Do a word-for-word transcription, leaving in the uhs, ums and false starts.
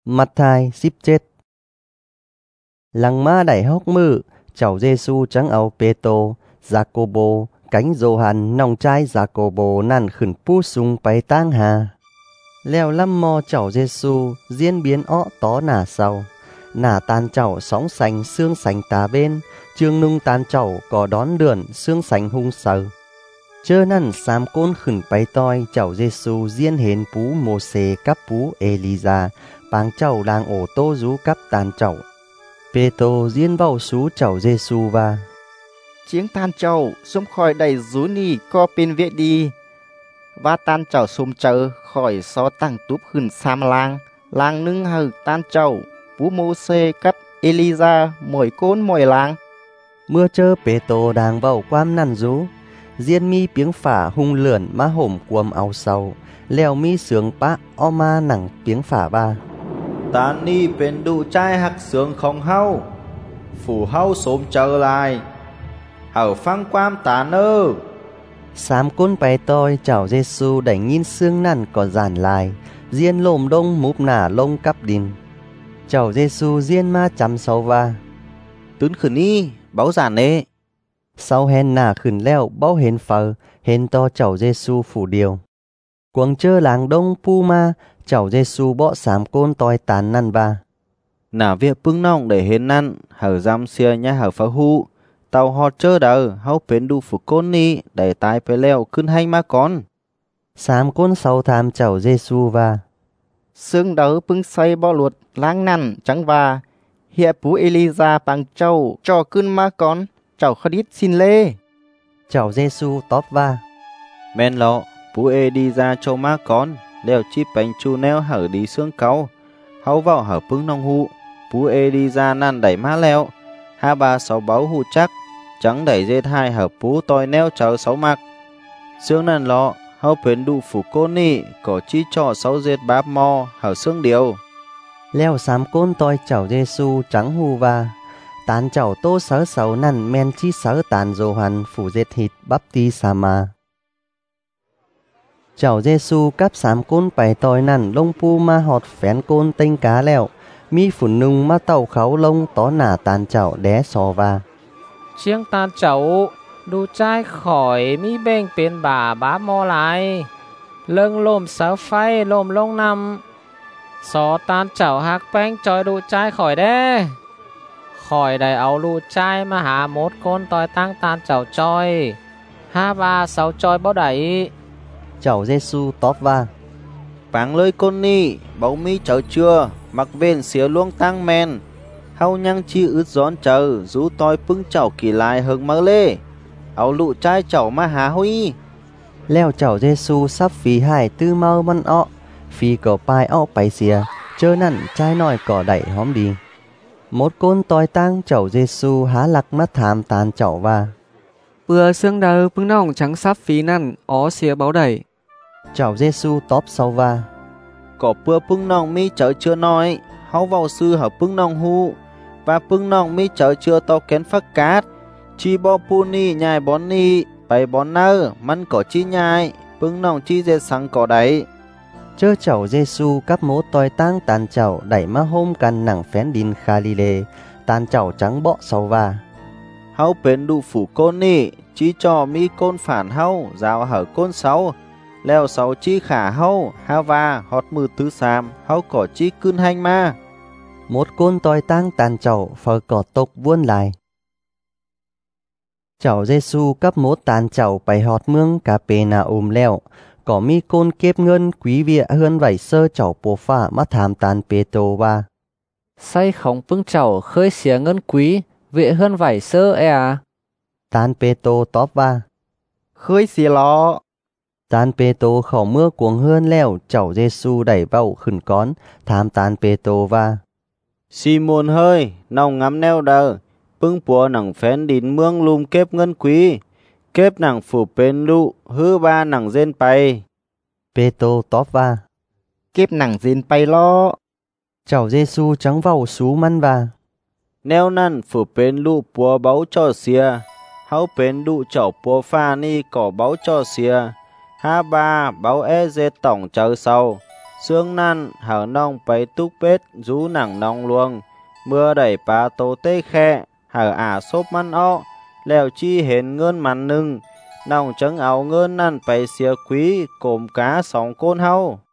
Mặt thai ship chết. Lăng ma đẩy hốc mự, cháu Giêsu trắng áo Pê-tô, Giacobo, cánh Gioan nòng trai Giacobo nằn khẩn pu sung bay tang hà. Leo lăm mò cháu Giêsu diễn biến ọ tó nả sau. Nả tan cháu sóng sành xương sành tà bên, trương nung tan cháu có đón đường xương sành hung sờ. Chơ nằn xám côn khẩn bay toi cháu Giêsu diễn hến pú Mô-xê cắp pú Ê-li-gia, báng cháu làng ổ tô rú cắp tan cháu. Pê-tô diễn vào xú cháu Giêsu và Chiếng tan cháu xông khỏi đầy rú nì co bên viện đi. Và tan cháu xông chờ khỏi xó tăng túp khẩn xám lang. Lang nâng hờ tan cháu pú Mô-xê cắp Ê-li-gia mỗi côn mỗi lang. Mưa chơ Pê-tô đang vào quam nằn rú. Diễn mi piếng phả hung lượn má hổm quầm áo sau. Leo mi sướng bá o ma nặng piếng phả ba. Tán ni bên đủ trai hắc sướng không hau. Phủ hau xôm trở lại. Hảo phăng quam tán ơ. Sám côn bay toi cháu Giêsu đẩy nhìn xương nằn có giản lại. Diễn lồm đông múp nả lông cắp đìn. Cháu Giêsu diễn ma chăm sau va. Tún khử ni, báo giản nê. Sau hèn nả khẩn leo bao hên phờ, hên to cháu Giêsu phủ điều. Quăng chơ làng đông pu ma, cháu Giêsu bỏ sám côn toi tán nằn va. Nả việc bưng nòng để hên năn, hở giam xia nhá hở phá hụ. Tàu họt chơ đờ, hau bến đu phủ côn ni, để tai phải leo cưng hành ma con. Sám côn sau tham cháu Giêsu va. Xương đỡ bưng xoay bao luật lang nằn trắng và. Hiện pú Ê-li-gia bằng cháu cho cưng ma con. Cháu khá đít xin lê. Cháu Giêsu tóp va. Men lọ, pú ê đi ra cho má con. Leo chip bánh chu neo hở đi xương cáu. Hau vào hở bưng nông hụ. Pú ê đi ra năn đẩy má leo. Hai ba sáu báo hụ chắc. Trắng đẩy dê hai hở pú toi neo chờ sáu mặc. Xương năn lọ, hau bến đu phủ côn nị. Có chi cho sáu dê báp mò hở xương điều. Leo sám côn toi cháu Giêsu trắng hù va. Tán cháu tô sớ sáu nằn men chi sớ tàn Gioan phủ dệt hít bắp ti sa ma. Cháu Giêsu cắp sám côn bay toi nằn lông pu ma họt phén côn tinh cá leo. Mi phủn nung ma tàu kháo lông tó nả tàn cháu đé sò va. Chiếng tan cháu đu trai khỏi mi bên bên bà bá mò lại. Lưng lồm sớ phay lồm lông nằm. Xó tan cháu hạc bánh choi đu trai khỏi đế. Khỏi đầy áo đu trai mà hả một con toi tăng tan cháu choi. Ha ba sáu choi bao đẩy. Cháu Giêsu tóp va. Báng lơi côn ni, báu mi cháu chưa. Mặc vên xía luông tăng men. Hau nhăng chi ướt gión chờ. Rú toi pưng cháu kỳ lại hừng mơ lê. Áo lụ trai cháu mà hả hôi. Leo cháu Giêsu sắp phí hải tư mau măn ọ. Phí có pai ọ bay xìa. Chơ nặn trai nòi cỏ đẩy hóm đi. Một côn toi tăng cháu Giêsu há lạc mắt thám tàn cháu va. Bữa xương đờ bưng nòng trắng sắp phí năn ó xìa báo đẩy. Cháu Giêsu tóp sau va. Có bữa pưng nòng mi chở chưa nói. Hau vào sư hở pưng nòng hụ. Và pưng nòng mi chở chưa to kén phắc cát. Chi bò pu ni nhai bón ni. Bày bón nơ măn có chi nhai. Pưng nòng chi dê sáng có đáy. Chơ cháu Giêsu cắp mốt toi tăng tàn cháu đẩy má hôm căn nặng phén đin Galilee. Tàn cháu trắng bọ sau va. Hau bến đu phủ côn ni. Chi cho mi côn phản hau. Giáo hở côn sáu. Leo sáu chi khả hau. Ha va họt mư tứ xàm. Hau có chi cưng hành ma. Một côn toi tăng tàn cháu phở cỏ tộc vuôn lại. Cháu Giêsu cắp mốt tàn cháu bay họt mương cà pê nà ôm leo. Có mi côn kếp ngân quý vị hơn vảy sơ cháu bố phả mắt thàm tàn Pê-tô ba. Say không bưng cháu khơi xía ngân quý. Vị hơn vảy sơ e à. Tàn Pê-tô tóp ba. Khơi xía lọ. Tàn Pê-tô khẩu mưa cuồng hơn leo cháu Giêsu đẩy vào khẩn con thám tàn Pê-tô va. Simon hơi, nòng ngắm neo đờ. Bưng bùa nặng phén đín mương lùm kếp ngân quý. Kếp nặng phủ bên lụ, hư ba nặng dên bay. Pê-tô tóp va. Kếp nặng dên bay lo. Cháu Giêsu trắng vào xú măn va. Neo năn phủ bên lụ bùa báo cho xìa. Hau bên lụ cháu bùa pha ni có báo cho xìa. Ha ba báo e dê tổng chờ sau. xương năn hở nong bấy túc bết rú nẳng nong luông mưa đẩy pá tô tê khe hở ả xốp măn o lèo chi hến ngơn mắn nưng nong trắng áo ngơn năn bấy xìa quý cồm cá sóng côn hau